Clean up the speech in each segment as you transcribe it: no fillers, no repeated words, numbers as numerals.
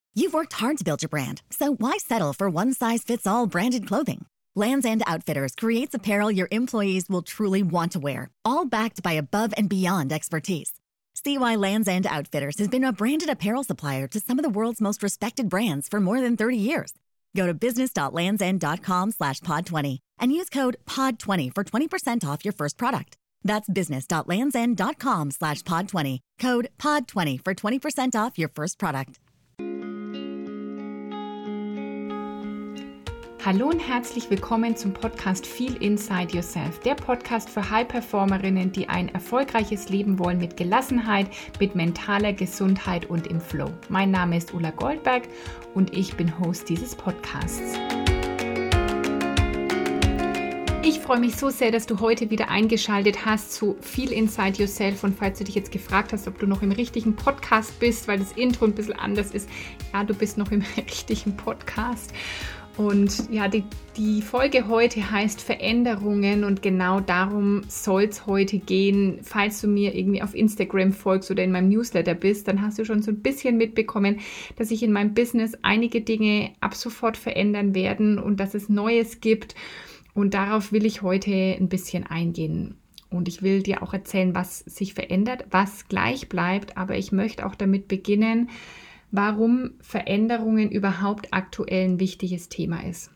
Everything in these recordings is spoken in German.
You've worked hard to build your brand, so why settle for one-size-fits-all branded clothing? Lands' End Outfitters creates apparel your employees will truly want to wear, all backed by above-and-beyond expertise. See why Lands' End Outfitters has been a branded apparel supplier to some of the world's most respected brands for more than 30 years. Go to business.landsend.com/pod20 and use code POD20 for 20% off your first product. That's business.landsend.com/pod20. Code POD20 for 20% off your first product. Hallo und herzlich willkommen zum Podcast Feel Inside Yourself, der Podcast für High-Performerinnen, die ein erfolgreiches Leben wollen mit Gelassenheit, mit mentaler Gesundheit und im Flow. Mein Name ist Ulla Goldberg und ich bin Host dieses Podcasts. Ich freue mich so sehr, dass du heute wieder eingeschaltet hast zu Feel Inside Yourself, und falls du dich jetzt gefragt hast, ob du noch im richtigen Podcast bist, weil das Intro ein bisschen anders ist, ja, du bist noch im richtigen Podcast. Und ja, die Folge heute heißt Veränderungen, und genau darum soll es heute gehen. Falls du mir irgendwie auf Instagram folgst oder in meinem Newsletter bist, dann hast du schon so ein bisschen mitbekommen, dass sich in meinem Business einige Dinge ab sofort verändern werden und dass es Neues gibt. Und darauf will ich heute ein bisschen eingehen. Und ich will dir auch erzählen, was sich verändert, was gleich bleibt. Aber ich möchte auch damit beginnen, warum Veränderungen überhaupt aktuell ein wichtiges Thema ist.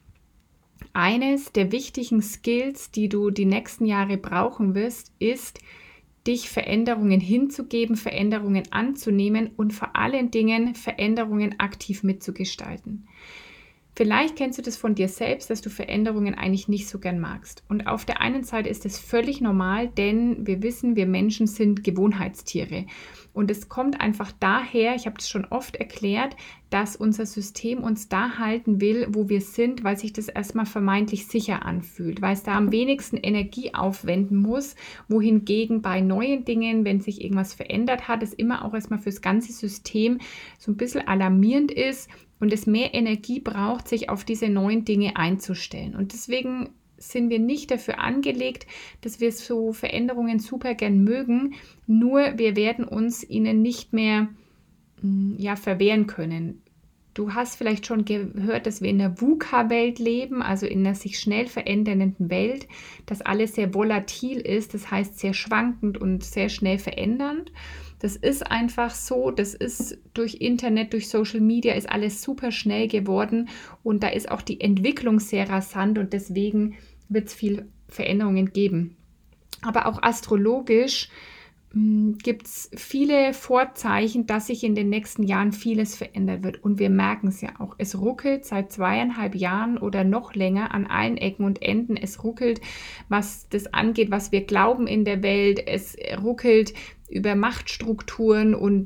Eines der wichtigen Skills, die du die nächsten Jahre brauchen wirst, ist, dich Veränderungen hinzugeben, Veränderungen anzunehmen und vor allen Dingen Veränderungen aktiv mitzugestalten. Vielleicht kennst du das von dir selbst, dass du Veränderungen eigentlich nicht so gern magst. Und auf der einen Seite ist es völlig normal, denn wir wissen, wir Menschen sind Gewohnheitstiere. Und es kommt einfach daher, ich habe das schon oft erklärt, dass unser System uns da halten will, wo wir sind, weil sich das erstmal vermeintlich sicher anfühlt, weil es da am wenigsten Energie aufwenden muss, wohingegen bei neuen Dingen, wenn sich irgendwas verändert hat, es immer auch erstmal fürs ganze System so ein bisschen alarmierend ist und es mehr Energie braucht, sich auf diese neuen Dinge einzustellen. Und deswegen sind wir nicht dafür angelegt, dass wir so Veränderungen super gern mögen, nur wir werden uns ihnen nicht mehr verwehren können. Du hast vielleicht schon gehört, dass wir in der VUCA-Welt leben, also in einer sich schnell verändernden Welt, dass alles sehr volatil ist, das heißt sehr schwankend und sehr schnell verändernd. Das ist einfach so, das ist durch Internet, durch Social Media ist alles super schnell geworden und da ist auch die Entwicklung sehr rasant und deswegen wird es viel Veränderungen geben. Aber auch astrologisch gibt es viele Vorzeichen, dass sich in den nächsten Jahren vieles verändert wird. Und wir merken es ja auch. Es ruckelt seit 2,5 Jahren oder noch länger an allen Ecken und Enden. Es ruckelt, was das angeht, was wir glauben in der Welt. Es ruckelt über Machtstrukturen und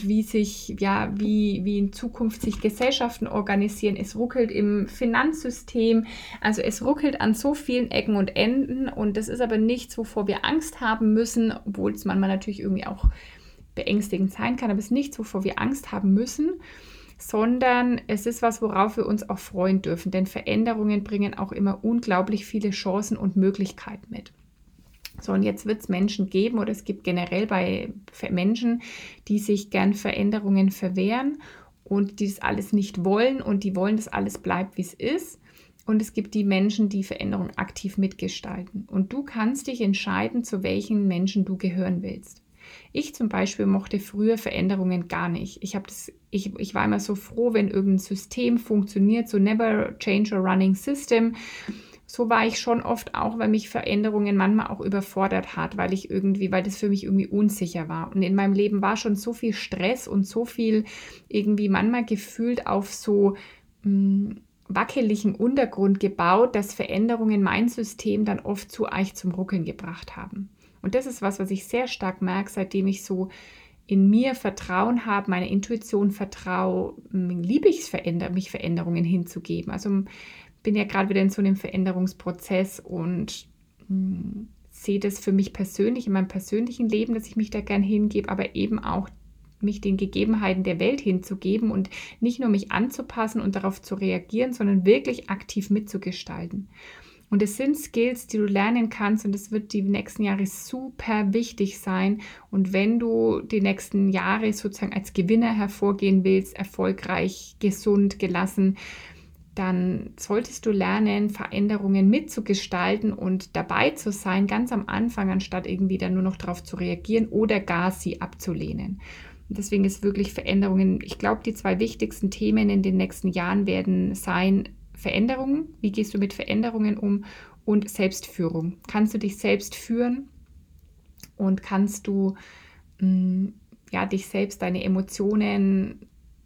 wie in Zukunft sich Gesellschaften organisieren. Es ruckelt im Finanzsystem. Also es ruckelt an so vielen Ecken und Enden. Und das ist aber nichts, wovor wir Angst haben müssen, obwohl es manchmal natürlich irgendwie auch beängstigend sein kann, aber es ist nichts, wovor wir Angst haben müssen, sondern es ist was, worauf wir uns auch freuen dürfen. Denn Veränderungen bringen auch immer unglaublich viele Chancen und Möglichkeiten mit. So, und jetzt wird es Menschen geben, oder es gibt generell bei Menschen, die sich gern Veränderungen verwehren und die das alles nicht wollen und die wollen, dass alles bleibt, wie es ist. Und es gibt die Menschen, die Veränderungen aktiv mitgestalten. Und du kannst dich entscheiden, zu welchen Menschen du gehören willst. Ich zum Beispiel mochte früher Veränderungen gar nicht. Ich war immer so froh, wenn irgendein System funktioniert, so never change a running system. So war ich schon oft auch, weil mich Veränderungen manchmal auch überfordert hat, weil das für mich irgendwie unsicher war. Und in meinem Leben war schon so viel Stress und so viel irgendwie manchmal gefühlt auf so wackeligen Untergrund gebaut, dass Veränderungen mein System dann oft zu arg zum Ruckeln gebracht haben. Und das ist was ich sehr stark merke, seitdem ich so in mir Vertrauen habe, meiner Intuition vertraue, liebe ich es, mich Veränderungen hinzugeben. Also bin ja gerade wieder in so einem Veränderungsprozess und sehe das für mich persönlich, in meinem persönlichen Leben, dass ich mich da gern hingebe, aber eben auch mich den Gegebenheiten der Welt hinzugeben und nicht nur mich anzupassen und darauf zu reagieren, sondern wirklich aktiv mitzugestalten. Und es sind Skills, die du lernen kannst und es wird die nächsten Jahre super wichtig sein. Und wenn du die nächsten Jahre sozusagen als Gewinner hervorgehen willst, erfolgreich, gesund, gelassen, dann solltest du lernen, Veränderungen mitzugestalten und dabei zu sein, ganz am Anfang, anstatt irgendwie dann nur noch darauf zu reagieren oder gar sie abzulehnen. Und deswegen ist wirklich Veränderungen, ich glaube, die 2 wichtigsten Themen in den nächsten Jahren werden sein, Veränderungen, wie gehst du mit Veränderungen um, und Selbstführung. Kannst du dich selbst führen und kannst du dich selbst, deine Emotionen,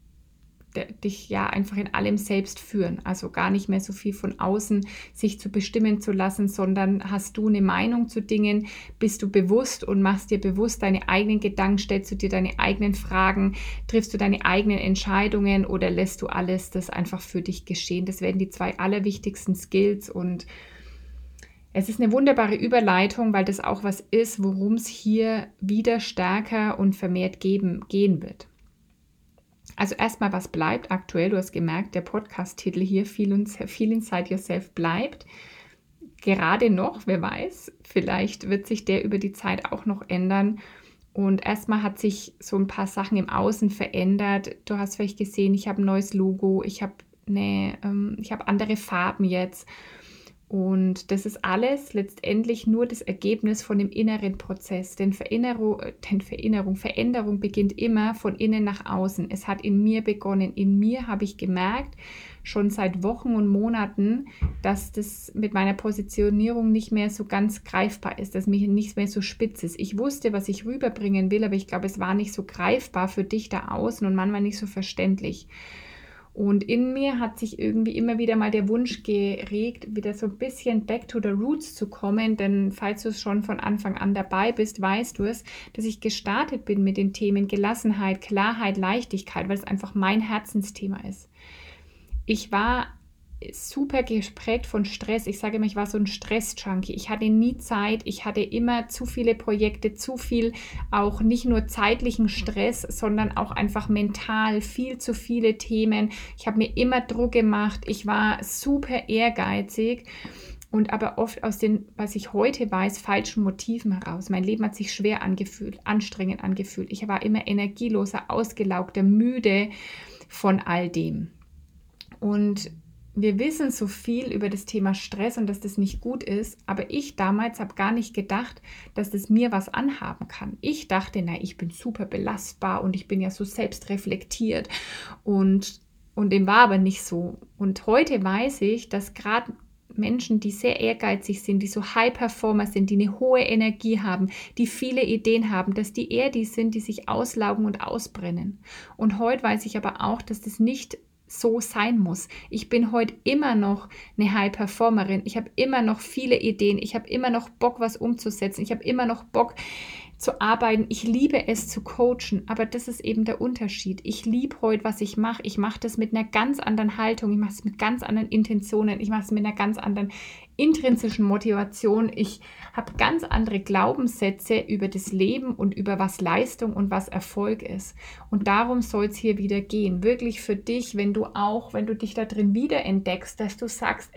dich ja einfach in allem selbst führen. Also gar nicht mehr so viel von außen sich zu bestimmen zu lassen, sondern hast du eine Meinung zu Dingen, bist du bewusst und machst dir bewusst deine eigenen Gedanken, stellst du dir deine eigenen Fragen, triffst du deine eigenen Entscheidungen oder lässt du alles das einfach für dich geschehen. Das werden die 2 allerwichtigsten Skills und es ist eine wunderbare Überleitung, weil das auch was ist, worum es hier wieder stärker und vermehrt gehen wird. Also erstmal, was bleibt aktuell? Du hast gemerkt, der Podcast-Titel hier, Feel Inside Yourself, bleibt. Gerade noch, wer weiß, vielleicht wird sich der über die Zeit auch noch ändern. Und erstmal hat sich so ein paar Sachen im Außen verändert. Du hast vielleicht gesehen, ich habe ein neues Logo, ich habe andere Farben jetzt. Und das ist alles letztendlich nur das Ergebnis von dem inneren Prozess. Denn Veränderung beginnt immer von innen nach außen. Es hat in mir begonnen. In mir habe ich gemerkt, schon seit Wochen und Monaten, dass das mit meiner Positionierung nicht mehr so ganz greifbar ist, dass mich nicht mehr so spitz ist. Ich wusste, was ich rüberbringen will, aber ich glaube, es war nicht so greifbar für dich da außen und manchmal nicht so verständlich. Und in mir hat sich irgendwie immer wieder mal der Wunsch geregt, wieder so ein bisschen back to the roots zu kommen, denn falls du schon von Anfang an dabei bist, weißt du es, dass ich gestartet bin mit den Themen Gelassenheit, Klarheit, Leichtigkeit, weil es einfach mein Herzensthema ist. Ich war super geprägt von Stress. Ich sage immer, ich war so ein Stress-Junkie. Ich hatte nie Zeit. Ich hatte immer zu viele Projekte, zu viel auch nicht nur zeitlichen Stress, sondern auch einfach mental viel zu viele Themen. Ich habe mir immer Druck gemacht. Ich war super ehrgeizig und aber oft aus den, was ich heute weiß, falschen Motiven heraus. Mein Leben hat sich schwer angefühlt, anstrengend angefühlt. Ich war immer energieloser, ausgelaugter, müde von all dem. Und wir wissen so viel über das Thema Stress und dass das nicht gut ist, aber ich damals habe gar nicht gedacht, dass das mir was anhaben kann. Ich dachte, ich bin super belastbar und ich bin ja so selbstreflektiert und dem war aber nicht so. Und heute weiß ich, dass gerade Menschen, die sehr ehrgeizig sind, die so High-Performer sind, die eine hohe Energie haben, die viele Ideen haben, dass die eher die sind, die sich auslaugen und ausbrennen. Und heute weiß ich aber auch, dass das nicht so sein muss. Ich bin heute immer noch eine High-Performerin. Ich habe immer noch viele Ideen. Ich habe immer noch Bock, was umzusetzen. Ich habe immer noch Bock zu arbeiten. Ich liebe es zu coachen, aber das ist eben der Unterschied. Ich liebe heute, was ich mache. Ich mache das mit einer ganz anderen Haltung. Ich mache es mit ganz anderen Intentionen. Ich mache es mit einer ganz anderen intrinsischen Motivation. Ich habe ganz andere Glaubenssätze über das Leben und über was Leistung und was Erfolg ist. Und darum soll es hier wieder gehen. Wirklich für dich, wenn du dich da drin wiederentdeckst, dass du sagst,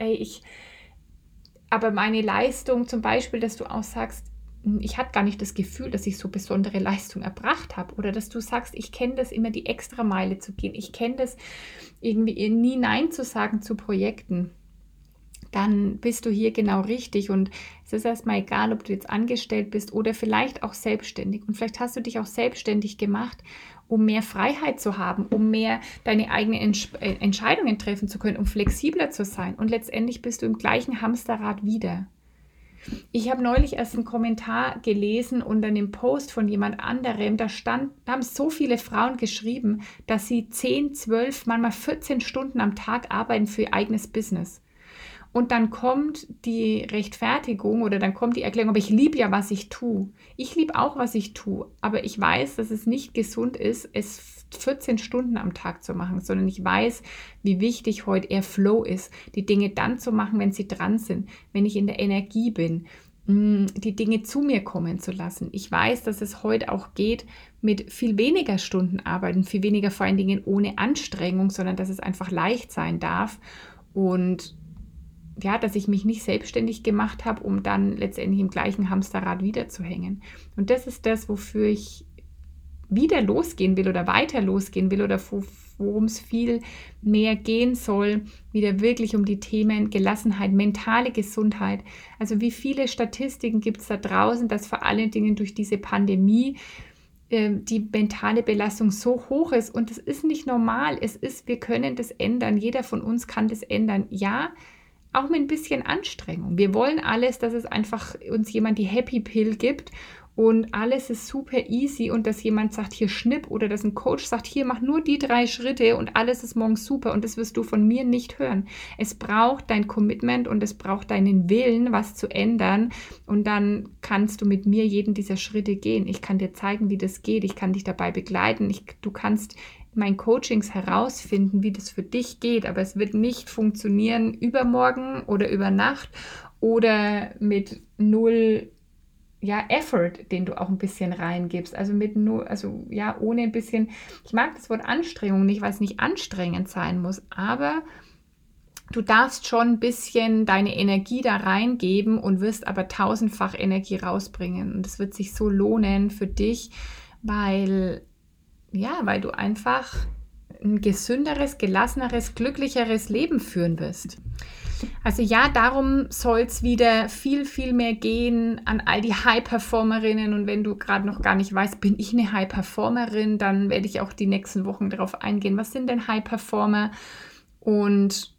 aber meine Leistung zum Beispiel, dass du auch sagst, ich hatte gar nicht das Gefühl, dass ich so besondere Leistung erbracht habe. Oder dass du sagst, ich kenne das immer, die Extrameile zu gehen. Ich kenne das irgendwie nie Nein zu sagen zu Projekten. Dann bist du hier genau richtig. Und es ist erstmal egal, ob du jetzt angestellt bist oder vielleicht auch selbstständig. Und vielleicht hast du dich auch selbstständig gemacht, um mehr Freiheit zu haben, um mehr deine eigenen Entscheidungen treffen zu können, um flexibler zu sein. Und letztendlich bist du im gleichen Hamsterrad wieder. Ich habe neulich erst einen Kommentar gelesen unter einem Post von jemand anderem, da haben so viele Frauen geschrieben, dass sie 10, 12, manchmal 14 Stunden am Tag arbeiten für ihr eigenes Business. Und dann kommt die Rechtfertigung oder dann kommt die Erklärung, aber ich liebe ja, was ich tue. Ich liebe auch, was ich tue, aber ich weiß, dass es nicht gesund ist, es 14 Stunden am Tag zu machen, sondern ich weiß, wie wichtig heute eher Flow ist, die Dinge dann zu machen, wenn sie dran sind, wenn ich in der Energie bin, die Dinge zu mir kommen zu lassen. Ich weiß, dass es heute auch geht mit viel weniger Stunden arbeiten, viel weniger vor allen Dingen ohne Anstrengung, sondern dass es einfach leicht sein darf. Und dass ich mich nicht selbstständig gemacht habe, um dann letztendlich im gleichen Hamsterrad wieder zu hängen. Und das ist das, wofür ich wieder losgehen will oder weiter losgehen will oder worum es viel mehr gehen soll, wieder wirklich um die Themen Gelassenheit, mentale Gesundheit. Also wie viele Statistiken gibt es da draußen, dass vor allen Dingen durch diese Pandemie die mentale Belastung so hoch ist, und das ist nicht normal. Wir können das ändern. Jeder von uns kann das ändern. Ja, auch mit ein bisschen Anstrengung. Wir wollen alles, dass es einfach uns jemand die Happy Pill gibt und alles ist super easy und dass jemand sagt, hier schnipp, oder dass ein Coach sagt, hier mach nur die 3 Schritte und alles ist morgen super, und das wirst du von mir nicht hören. Es braucht dein Commitment und es braucht deinen Willen, was zu ändern, und dann kannst du mit mir jeden dieser Schritte gehen. Ich kann dir zeigen, wie das geht, ich kann dich dabei begleiten, du kannst in meinen Coachings herausfinden, wie das für dich geht, aber es wird nicht funktionieren übermorgen oder über Nacht oder mit null Effort, den du auch ein bisschen reingibst, ohne ein bisschen, ich mag das Wort Anstrengung nicht, weil es nicht anstrengend sein muss, aber du darfst schon ein bisschen deine Energie da reingeben und wirst aber 1000-fach Energie rausbringen, und es wird sich so lohnen für dich, weil du einfach ein gesünderes, gelasseneres, glücklicheres Leben führen wirst. Also darum soll es wieder viel, viel mehr gehen an all die High-Performerinnen. Und wenn du gerade noch gar nicht weißt, bin ich eine High-Performerin, dann werde ich auch die nächsten Wochen darauf eingehen. Was sind denn High-Performer? Und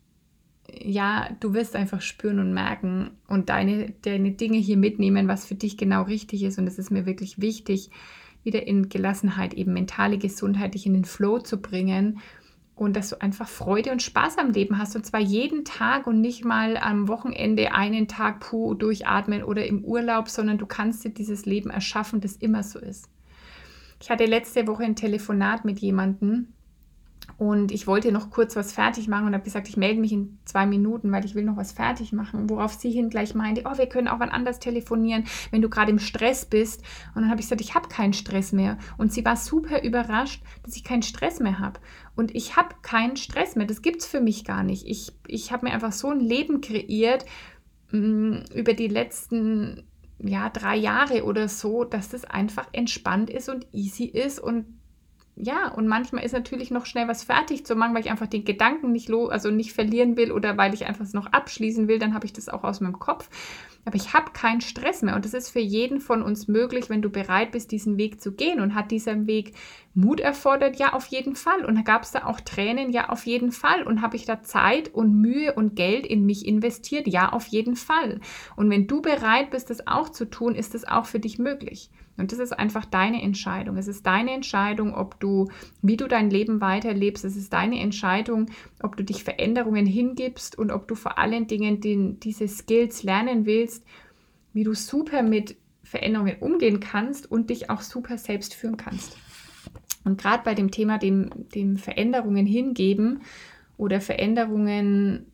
du wirst einfach spüren und merken und deine Dinge hier mitnehmen, was für dich genau richtig ist. Und es ist mir wirklich wichtig, wieder in Gelassenheit, eben mentale Gesundheit, dich in den Flow zu bringen. Und dass du einfach Freude und Spaß am Leben hast. Und zwar jeden Tag und nicht mal am Wochenende einen Tag durchatmen oder im Urlaub, sondern du kannst dir dieses Leben erschaffen, das immer so ist. Ich hatte letzte Woche ein Telefonat mit jemandem und ich wollte noch kurz was fertig machen und habe gesagt, ich melde mich in 2 Minuten, weil ich will noch was fertig machen. Worauf sie hin gleich meinte, wir können auch wann anders telefonieren, wenn du gerade im Stress bist. Und dann habe ich gesagt, ich habe keinen Stress mehr. Und sie war super überrascht, dass ich keinen Stress mehr habe. Und ich habe keinen Stress mehr. Das gibt es für mich gar nicht. Ich habe mir einfach so ein Leben kreiert über die letzten 3 Jahre oder so, dass das einfach entspannt ist und easy ist. Und manchmal ist natürlich noch schnell was fertig zu machen, weil ich einfach den Gedanken nicht verlieren will oder weil ich einfach es noch abschließen will, dann habe ich das auch aus meinem Kopf. Aber ich habe keinen Stress mehr, und das ist für jeden von uns möglich, wenn du bereit bist, diesen Weg zu gehen. Und hat dieser Weg Mut erfordert? Ja, auf jeden Fall. Und gab es da auch Tränen? Ja, auf jeden Fall. Und habe ich da Zeit und Mühe und Geld in mich investiert? Ja, auf jeden Fall. Und wenn du bereit bist, das auch zu tun, ist das auch für dich möglich. Und das ist einfach deine Entscheidung. Es ist deine Entscheidung, wie du dein Leben weiterlebst. Es ist deine Entscheidung, ob du dich Veränderungen hingibst und ob du vor allen Dingen diese Skills lernen willst, wie du super mit Veränderungen umgehen kannst und dich auch super selbst führen kannst. Und gerade bei dem Thema, dem Veränderungen hingeben oder Veränderungen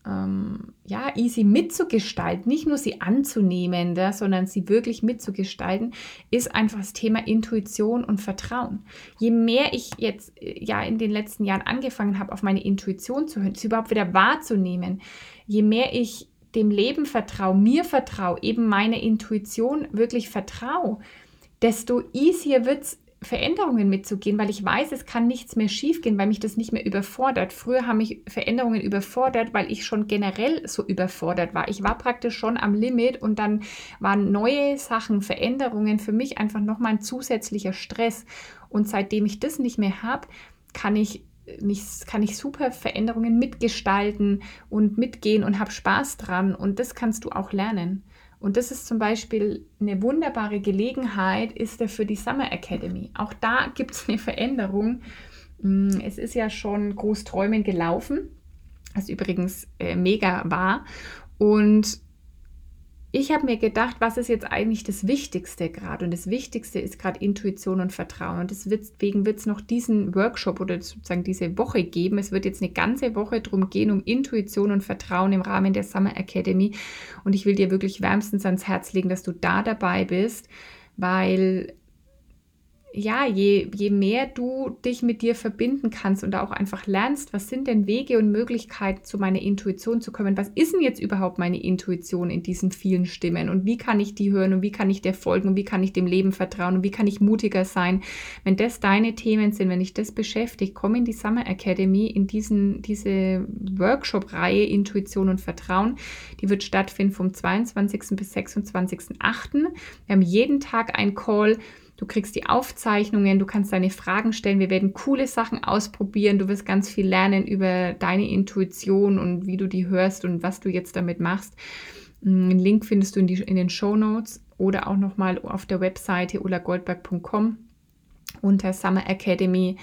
easy mitzugestalten, nicht nur sie anzunehmen, sondern sie wirklich mitzugestalten, ist einfach das Thema Intuition und Vertrauen. Je mehr ich jetzt in den letzten Jahren angefangen habe, auf meine Intuition zu hören, sie überhaupt wieder wahrzunehmen, je mehr ich dem Leben vertraue, mir vertraue, eben meiner Intuition wirklich vertraue, desto easier wird es, Veränderungen mitzugehen, weil ich weiß, es kann nichts mehr schiefgehen, weil mich das nicht mehr überfordert. Früher haben mich Veränderungen überfordert, weil ich schon generell so überfordert war. Ich war praktisch schon am Limit, und dann waren neue Sachen, Veränderungen für mich einfach nochmal ein zusätzlicher Stress. Und seitdem ich das nicht mehr habe, kann ich super Veränderungen mitgestalten und mitgehen und habe Spaß dran, und das kannst du auch lernen. Und das ist zum Beispiel eine wunderbare Gelegenheit, ist für die Summer Academy. Auch da gibt es eine Veränderung. Es ist ja schon Großträumen gelaufen, was übrigens mega war. Und ich habe mir gedacht, was ist jetzt eigentlich das Wichtigste gerade? Und das Wichtigste ist gerade Intuition und Vertrauen. Und deswegen wird es noch diesen Workshop oder sozusagen diese Woche geben. Es wird jetzt eine ganze Woche darum gehen, um Intuition und Vertrauen im Rahmen der Summer Academy. Und ich will dir wirklich wärmstens ans Herz legen, dass du da dabei bist, weil je mehr du dich mit dir verbinden kannst und da auch einfach lernst, was sind denn Wege und Möglichkeiten, zu meiner Intuition zu kommen? Was ist denn jetzt überhaupt meine Intuition in diesen vielen Stimmen? Und wie kann ich die hören und wie kann ich der folgen und wie kann ich dem Leben vertrauen und wie kann ich mutiger sein? Wenn das deine Themen sind, wenn dich das beschäftigt, komm in die Summer Academy, in diese Workshop-Reihe Intuition und Vertrauen. Die wird stattfinden vom 22. bis 26.08. Wir haben jeden Tag einen Call. Du kriegst die Aufzeichnungen, du kannst deine Fragen stellen, wir werden coole Sachen ausprobieren, du wirst ganz viel lernen über deine Intuition und wie du die hörst und was du jetzt damit machst. Einen Link findest du in den Shownotes oder auch nochmal auf der Webseite ulagoldberg.com unter Summer Academy.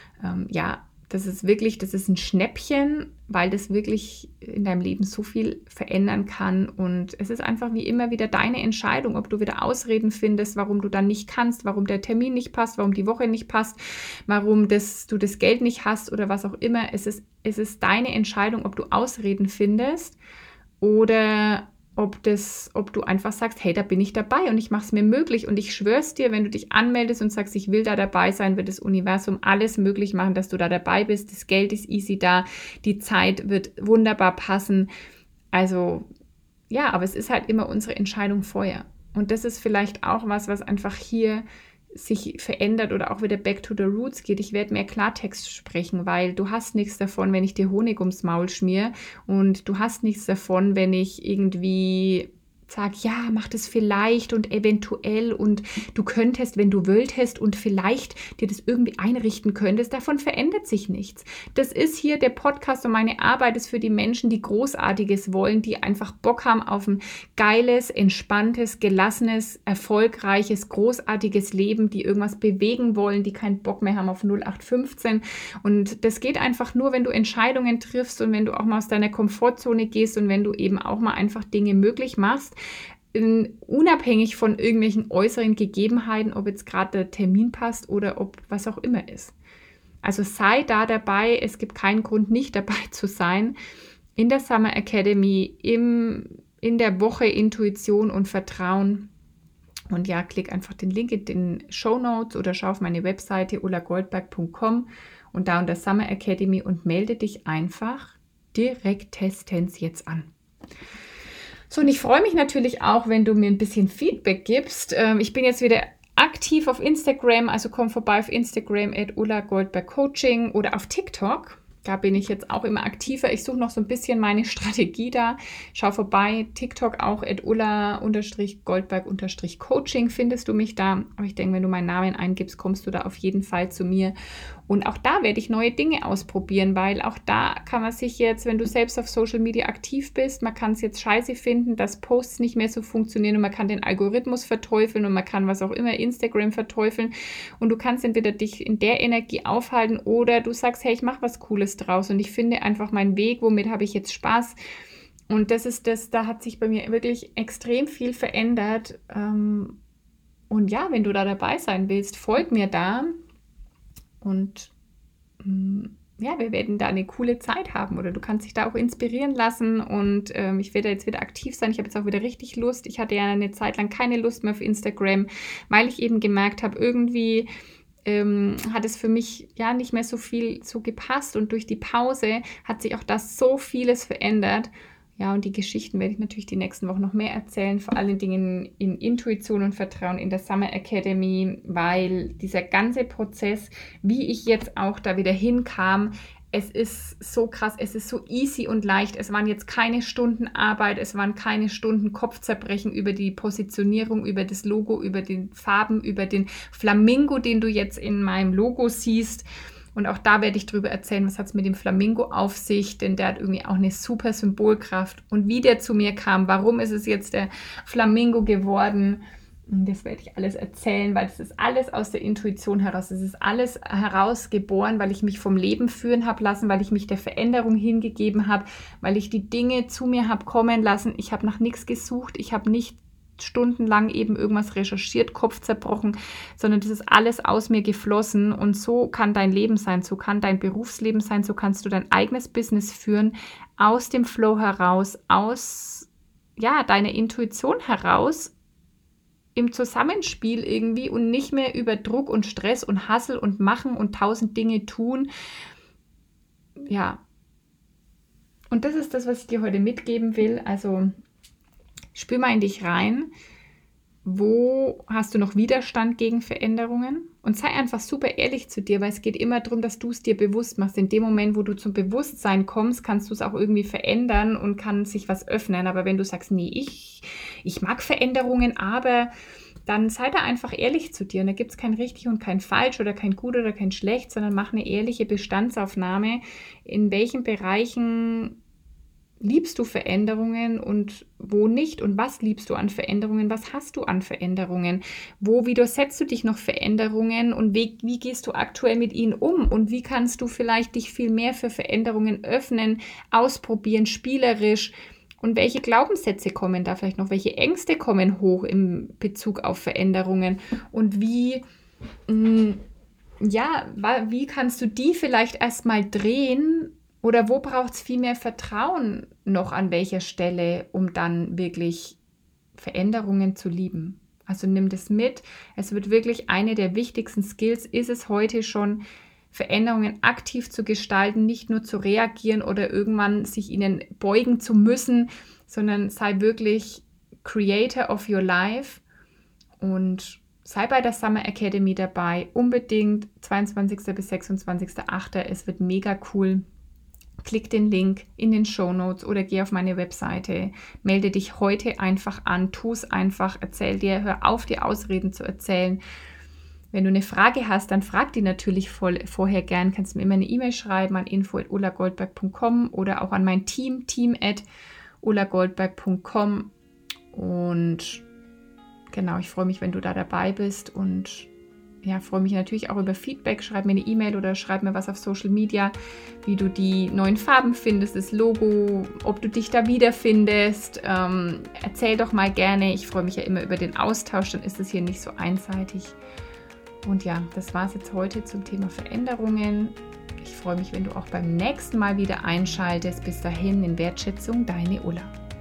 Das ist ein Schnäppchen, weil das wirklich in deinem Leben so viel verändern kann. Und es ist einfach wie immer wieder deine Entscheidung, ob du wieder Ausreden findest, warum du dann nicht kannst, warum der Termin nicht passt, warum die Woche nicht passt, warum du das Geld nicht hast oder was auch immer. Es ist deine Entscheidung, ob du Ausreden findest oder ob du einfach sagst, hey, da bin ich dabei und ich mache es mir möglich. Und ich schwör's dir, wenn du dich anmeldest und sagst, ich will da dabei sein, wird das Universum alles möglich machen, dass du da dabei bist. Das Geld ist easy da, die Zeit wird wunderbar passen. Also ja, aber es ist halt immer unsere Entscheidung vorher. Und das ist vielleicht auch was einfach hier sich verändert oder auch wieder back to the roots geht. Ich werde mehr Klartext sprechen, weil du hast nichts davon, wenn ich dir Honig ums Maul schmier und du hast nichts davon, wenn ich irgendwie sage, ja, mach das vielleicht und eventuell und du könntest, wenn du wolltest und vielleicht dir das irgendwie einrichten könntest, davon verändert sich nichts. Das ist hier der Podcast und meine Arbeit ist für die Menschen, die Großartiges wollen, die einfach Bock haben auf ein geiles, entspanntes, gelassenes, erfolgreiches, großartiges Leben, die irgendwas bewegen wollen, die keinen Bock mehr haben auf 0815 und das geht einfach nur, wenn du Entscheidungen triffst und wenn du auch mal aus deiner Komfortzone gehst und wenn du eben auch mal einfach Dinge möglich machst, unabhängig von irgendwelchen äußeren Gegebenheiten, ob jetzt gerade der Termin passt oder ob was auch immer ist. Also sei da dabei, es gibt keinen Grund, nicht dabei zu sein. In der Summer Academy, in der Woche Intuition und Vertrauen. Und ja, klick einfach den Link in den Shownotes oder schau auf meine Webseite ulagoldberg.com und da unter Summer Academy und melde dich einfach direkt testens jetzt an. So, und ich freue mich natürlich auch, wenn du mir ein bisschen Feedback gibst. Ich bin jetzt wieder aktiv auf Instagram, also komm vorbei auf Instagram @ulagoldbergcoaching oder auf TikTok. Da bin ich jetzt auch immer aktiver. Ich suche noch so ein bisschen meine Strategie da. Schau vorbei, TikTok auch @ulla_goldberg_coaching findest du mich da. Aber ich denke, wenn du meinen Namen eingibst, kommst du da auf jeden Fall zu mir. Und auch da werde ich neue Dinge ausprobieren, weil auch da kann man sich jetzt, wenn du selbst auf Social Media aktiv bist, man kann es jetzt scheiße finden, dass Posts nicht mehr so funktionieren und man kann den Algorithmus verteufeln und man kann was auch immer, Instagram verteufeln und du kannst entweder dich in der Energie aufhalten oder du sagst, hey, ich mache was Cooles draus und ich finde einfach meinen Weg, womit habe ich jetzt Spaß. Und das ist das, da hat sich bei mir wirklich extrem viel verändert. Und ja, wenn du da dabei sein willst, folg mir da. Und ja, wir werden da eine coole Zeit haben oder du kannst dich da auch inspirieren lassen und ich werde jetzt wieder aktiv sein. Ich habe jetzt auch wieder richtig Lust. Ich hatte ja eine Zeit lang keine Lust mehr auf Instagram, weil ich eben gemerkt habe, irgendwie hat es für mich ja nicht mehr so viel so gepasst und durch die Pause hat sich auch das so vieles verändert. Ja, und die Geschichten werde ich natürlich die nächsten Wochen noch mehr erzählen, vor allen Dingen in Intuition und Vertrauen in der Summer Academy, weil dieser ganze Prozess, wie ich jetzt auch da wieder hinkam, es ist so krass, es ist so easy und leicht. Es waren jetzt keine Stunden Arbeit, es waren keine Stunden Kopfzerbrechen über die Positionierung, über das Logo, über die Farben, über den Flamingo, den du jetzt in meinem Logo siehst. Und auch da werde ich drüber erzählen, was hat es mit dem Flamingo auf sich, denn der hat irgendwie auch eine super Symbolkraft. Und wie der zu mir kam, warum ist es jetzt der Flamingo geworden, das werde ich alles erzählen, weil das ist alles aus der Intuition heraus. Das ist alles herausgeboren, weil ich mich vom Leben führen habe lassen, weil ich mich der Veränderung hingegeben habe, weil ich die Dinge zu mir habe kommen lassen. Ich habe nach nichts gesucht, ich habe nicht stundenlang eben irgendwas recherchiert, Kopf zerbrochen, sondern das ist alles aus mir geflossen und so kann dein Leben sein, so kann dein Berufsleben sein, so kannst du dein eigenes Business führen, aus dem Flow heraus, aus deiner Intuition heraus im Zusammenspiel irgendwie und nicht mehr über Druck und Stress und Hassel und Machen und 1000 Dinge tun. Ja. Und das ist das, was ich dir heute mitgeben will. Also spür mal in dich rein. Wo hast du noch Widerstand gegen Veränderungen? Und sei einfach super ehrlich zu dir, weil es geht immer darum, dass du es dir bewusst machst. In dem Moment, wo du zum Bewusstsein kommst, kannst du es auch irgendwie verändern und kann sich was öffnen. Aber wenn du sagst, nee, ich mag Veränderungen, aber dann sei da einfach ehrlich zu dir. Und da gibt es kein richtig und kein falsch oder kein gut oder kein schlecht, sondern mach eine ehrliche Bestandsaufnahme, in welchen Bereichen liebst du Veränderungen und wo nicht? Und was liebst du an Veränderungen? Was hast du an Veränderungen? Wo widersetzt du dich noch Veränderungen? Und wie gehst du aktuell mit ihnen um? Und wie kannst du vielleicht dich viel mehr für Veränderungen öffnen, ausprobieren, spielerisch? Und welche Glaubenssätze kommen da vielleicht noch? Welche Ängste kommen hoch im Bezug auf Veränderungen? Und wie kannst du die vielleicht erstmal drehen? Oder wo braucht es viel mehr Vertrauen noch an welcher Stelle, um dann wirklich Veränderungen zu lieben? Also nimm das mit. Es wird wirklich eine der wichtigsten Skills, ist es heute schon, Veränderungen aktiv zu gestalten, nicht nur zu reagieren oder irgendwann sich ihnen beugen zu müssen, sondern sei wirklich Creator of your life und sei bei der Summer Academy dabei. Unbedingt 22. bis 26.08. Es wird mega cool. Klick den Link in den Shownotes oder geh auf meine Webseite. Melde dich heute einfach an, tu es einfach, hör auf, dir Ausreden zu erzählen. Wenn du eine Frage hast, dann frag die natürlich vorher gern. Kannst mir immer eine E-Mail schreiben an info@ulagoldberg.com oder auch an mein team@ulagoldberg.com. Und genau, ich freue mich, wenn du da dabei bist und ja, freue mich natürlich auch über Feedback. Schreib mir eine E-Mail oder schreib mir was auf Social Media, wie du die neuen Farben findest, das Logo, ob du dich da wiederfindest. Erzähl doch mal gerne. Ich freue mich ja immer über den Austausch, dann ist es hier nicht so einseitig. Und ja, das war es jetzt heute zum Thema Veränderungen. Ich freue mich, wenn du auch beim nächsten Mal wieder einschaltest. Bis dahin in Wertschätzung, deine Ulla.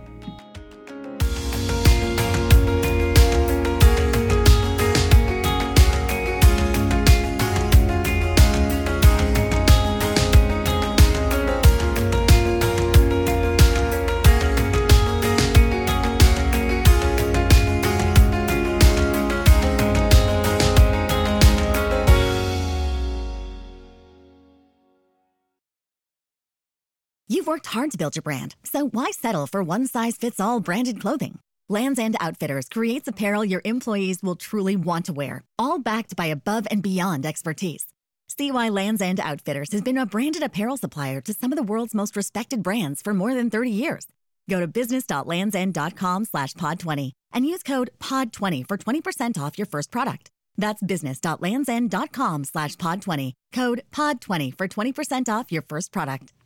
You've worked hard to build your brand, so why settle for one-size-fits-all branded clothing? Lands' End Outfitters creates apparel your employees will truly want to wear, all backed by above-and-beyond expertise. See why Lands' End Outfitters has been a branded apparel supplier to some of the world's most respected brands for more than 30 years. Go to business.landsend.com/pod20 and use code POD20 for 20% off your first product. That's business.landsend.com/pod20, code POD20 for 20% off your first product.